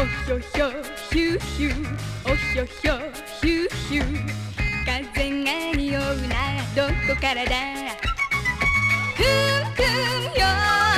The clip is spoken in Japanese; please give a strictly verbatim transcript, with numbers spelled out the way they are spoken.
おひょひょヒューヒューおひょひょヒューヒュー風が匂うならどこからだふんふんよ